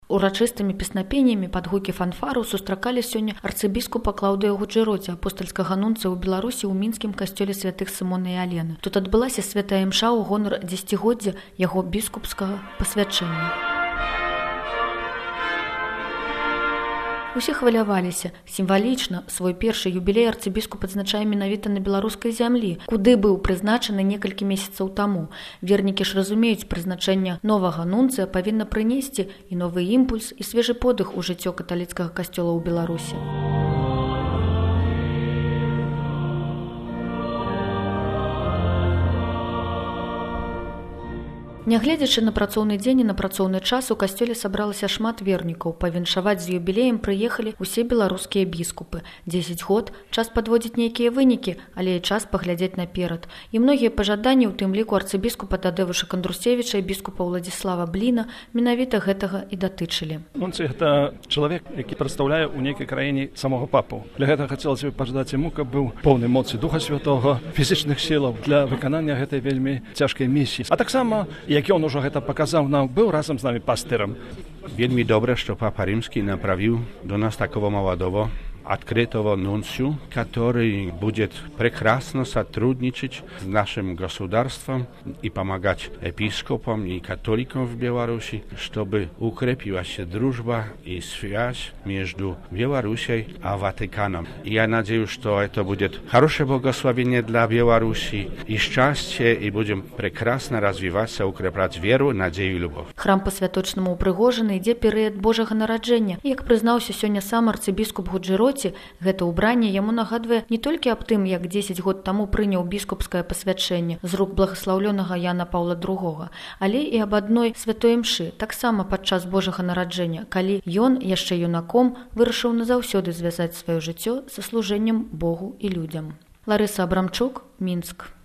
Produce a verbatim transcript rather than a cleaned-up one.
Урачыстымі песнапеннямі пад гукі фанфараў сустракалі сёння арцыбіскупа Клаўдыя Гуджэроці, апостальскага нунцыя ў Беларусі ў мінскім касцёле святых Сымона і Алены. Тут адбылася святая імша ў гонар дзесяцігоддзя яго біскупскага пасвячэння. Усе хваляваліся. Сімвалічна свой першы юбілей арцыбіскуп адзначае менавіта на беларускай зямлі, куды быў прызначаны некалькі месяцаў таму. Вернікі ж разумеюць, прызначэнне новага нунцыя павінна прынесці і новы імпульс, і свежы подых у жыццё каталіцкага касцёла ў Беларусі. Нягледзячы на працоўны дзень і на працоўны час, у касцёле сабралася шмат вернікаў. Павіншаваць з юбілеем прыехалі ўсе беларускія біскупы. дзесяць год, час падводзіць нейкія вынікі, але і час паглядзець наперад. І многія пажаданні, у тым ліку арцыбіскупа Тадеуша Кандрусевіча і біскупа Уладзіслава Бліна, менавіта гэтага і датычылі. Нунцый – гэта чалавек, які прадстаўляе ў нейкай краіне самога папу. Для гэтага хацелася б пажадаць яму, каб быў поўны моцы Духа Святога, фізічных сілаў для выканання гэтай вельмі цяжкай місіі. А таксама, як ён ужо гэта паказаў нам, быў разам з намі пастырам. Вельмі добра, што Папа Римский направил до нас такого молодого, открытого нунцию, который будет прекрасно сотрудничать с нашим государством и помогать епископам и католикам в Беларуси, чтобы укрепилась дружба и связь между Белоруссией и Ватиканом. И я надеюсь, что это будет хорошее благословение для Беларуси и счастье, и будем прекрасно развиваться, укреплять веру, надею и любовь. Храм па-святочнаму упрыгожаны, ідзе перыяд Божага нараджэння. І, як прызнаўся сёння сам арцыбіскуп Гуджэроці, гэта ўбранне яму нагадвае не толькі аб тым, як дзесяць год таму прыняў біскупскае пасвячэнне з рук благаслаўлёнага Яна Паўла другога, але і аб адной святой імшы, таксама падчас Божага нараджэння, калі ён, яшчэ юнаком, вырашыў назаўсёды звязаць сваё жыццё са служэннем Богу і людзям. Ларыса Абрамчук, Мінск.